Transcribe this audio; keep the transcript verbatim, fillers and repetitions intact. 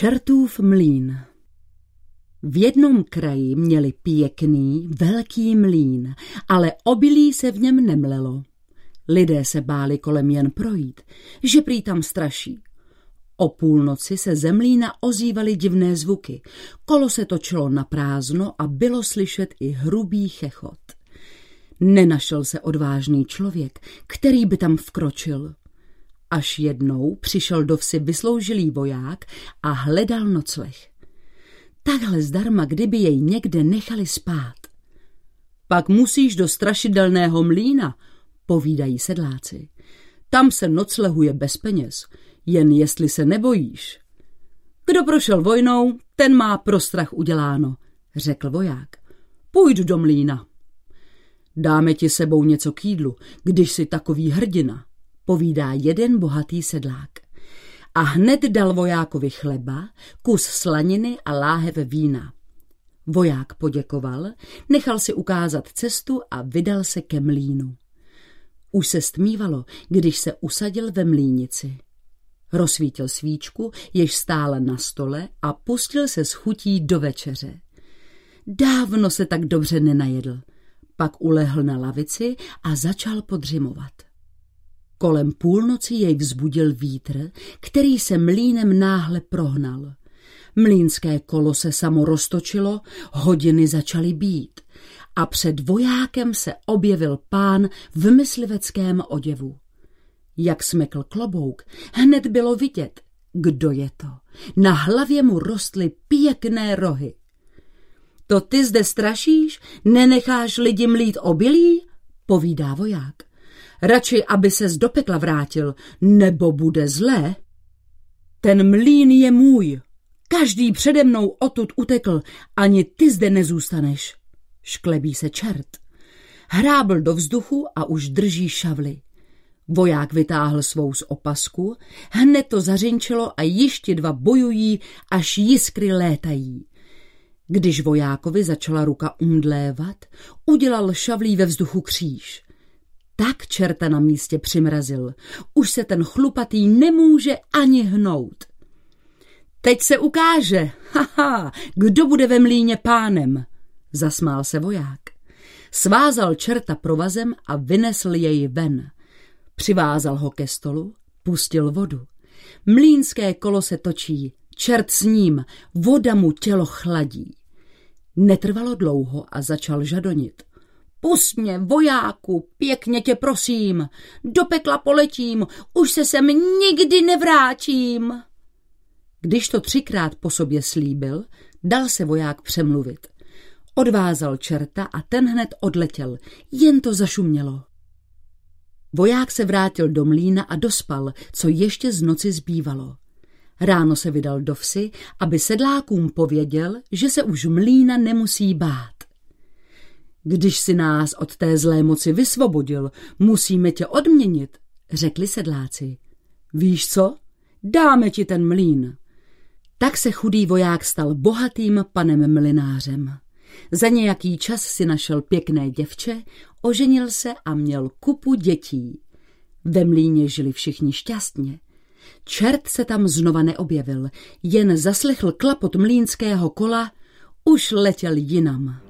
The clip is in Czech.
Čertův mlýn. V jednom kraji měli pěkný, velký mlýn, ale obilí se v něm nemlelo. Lidé se báli kolem jen projít, že prý tam straší. O půlnoci se ze mlýna ozývaly divné zvuky, kolo se točilo na prázdno a bylo slyšet i hrubý chechot. Nenašel se odvážný člověk, který by tam vkročil. Až jednou přišel do vsi vysloužilý voják a hledal nocleh. Takhle zdarma, kdyby jej někde nechali spát. Pak musíš do strašidelného mlýna, povídají sedláci. Tam se noclehuje bez peněz, jen jestli se nebojíš. Kdo prošel vojnou, ten má pro strach uděláno, řekl voják. Půjdu do mlýna. Dáme ti sebou něco k jídlu, když jsi takový hrdina, povídá jeden bohatý sedlák. A hned dal vojákovi chleba, kus slaniny a láhev vína. Voják poděkoval, nechal si ukázat cestu a vydal se ke mlýnu. Už se stmívalo, když se usadil ve mlýnici. Rozsvítil svíčku, jež stála na stole, a pustil se s chutí do večeře. Dávno se tak dobře nenajedl. Pak ulehl na lavici a začal podřimovat. Kolem půlnoci jej vzbudil vítr, který se mlýnem náhle prohnal. Mlýnské kolo se samo roztočilo, hodiny začaly být a před vojákem se objevil pán v mysliveckém oděvu. Jak smekl klobouk, hned bylo vidět, kdo je to. Na hlavě mu rostly pěkné rohy. To ty zde strašíš, nenecháš lidi mlít obilí, povídá voják. Radši, aby ses do pekla vrátil, nebo bude zlé. Ten mlýn je můj. Každý přede mnou odtud utekl, ani ty zde nezůstaneš. Šklebí se čert. Hrábl do vzduchu a už drží šavli. Voják vytáhl svou z opasku, hned to zařinčilo a ještě dva bojují, až jiskry létají. Když vojákovi začala ruka umdlévat, udělal šavlí ve vzduchu kříž. Tak čerta na místě přimrazil. Už se ten chlupatý nemůže ani hnout. Teď se ukáže, haha, kdo bude ve mlýně pánem, zasmál se voják. Svázal čerta provazem a vynesl jej ven. Přivázal ho ke stolu, pustil vodu. Mlýnské kolo se točí, čert s ním, voda mu tělo chladí. Netrvalo dlouho a začal žadonit. Pusť mě, vojáku, pěkně tě prosím, do pekla poletím, už se sem nikdy nevrátím. Když to třikrát po sobě slíbil, dal se voják přemluvit. Odvázal čerta a ten hned odletěl, jen to zašumělo. Voják se vrátil do mlýna a dospal, co ještě z noci zbývalo. Ráno se vydal do vsi, aby sedlákům pověděl, že se už mlýna nemusí bát. Když si nás od té zlé moci vysvobodil, musíme tě odměnit, řekli sedláci. Víš co? Dáme ti ten mlýn. Tak se chudý voják stal bohatým panem mlynářem. Za nějaký čas si našel pěkné děvče, oženil se a měl kupu dětí. Ve mlýně žili všichni šťastně. Čert se tam znova neobjevil, jen zaslechl klapot mlýnského kola, už letěl jinam.